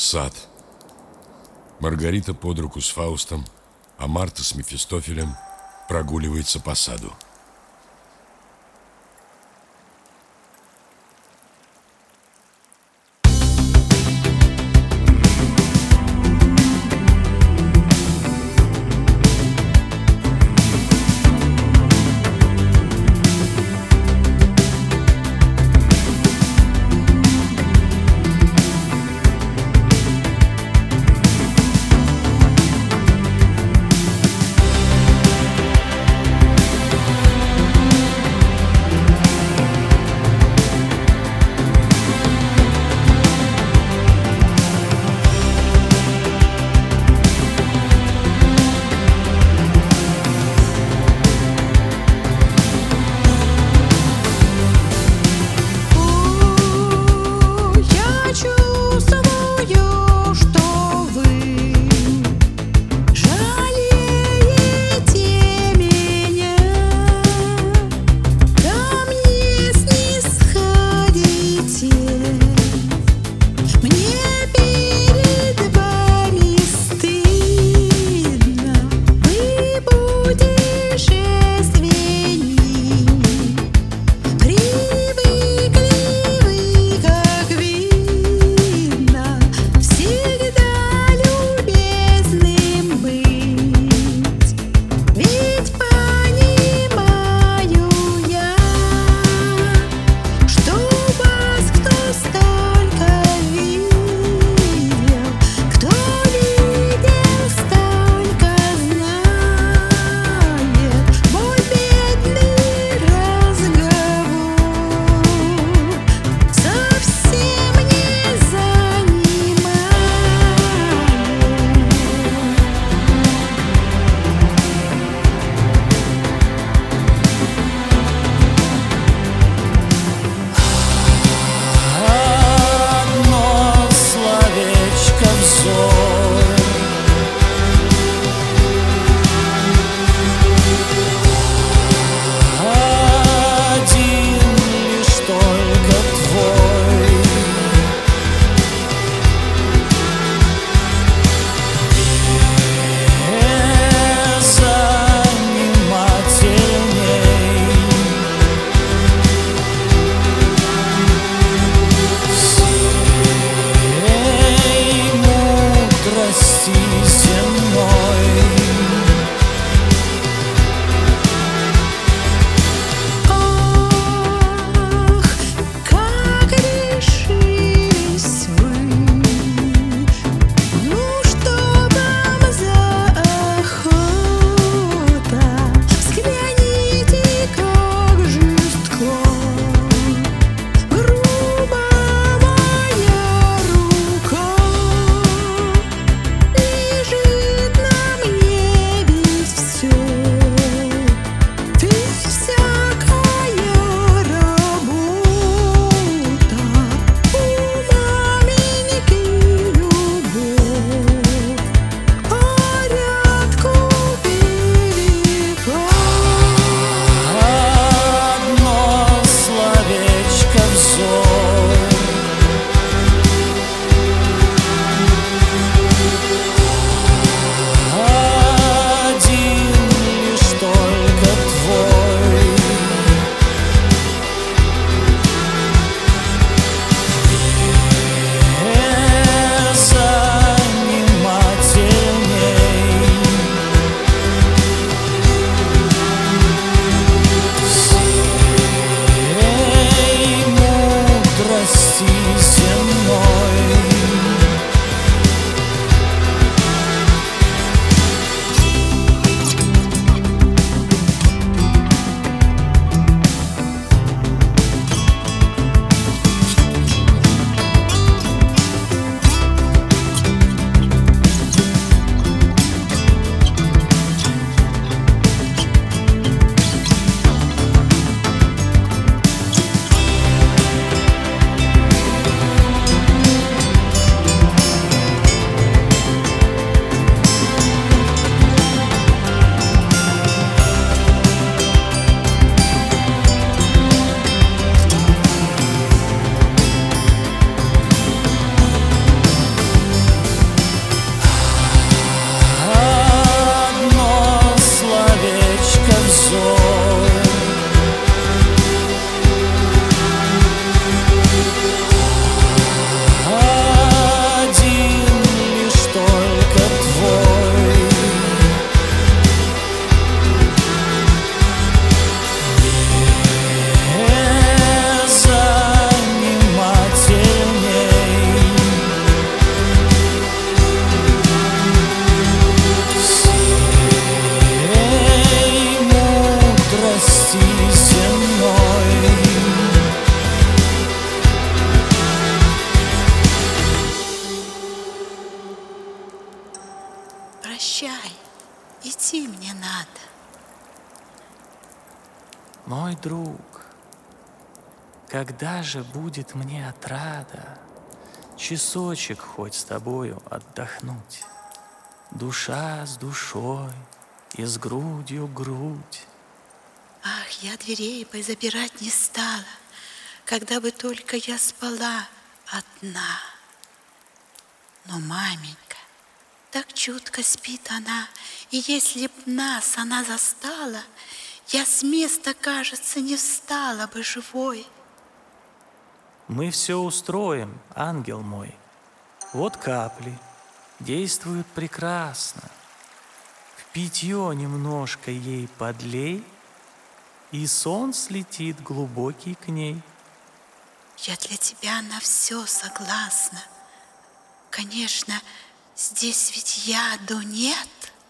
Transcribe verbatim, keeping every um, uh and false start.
Сад. Маргарита под руку с Фаустом, а Марта с Мефистофелем прогуливается по саду. Мой друг, когда же будет мне отрада часочек хоть с тобою отдохнуть? Душа с душой и с грудью грудь. Ах, я дверей бы запирать не стала, когда бы только я спала одна. Но маменька, так чутко спит она, и если б нас она застала, я с места, кажется, не встала бы живой. Мы все устроим, ангел мой. Вот капли, действуют прекрасно. В питье немножко ей подлей, и сон слетит глубокий к ней. Я для тебя на все согласна. Конечно, здесь ведь яду нет.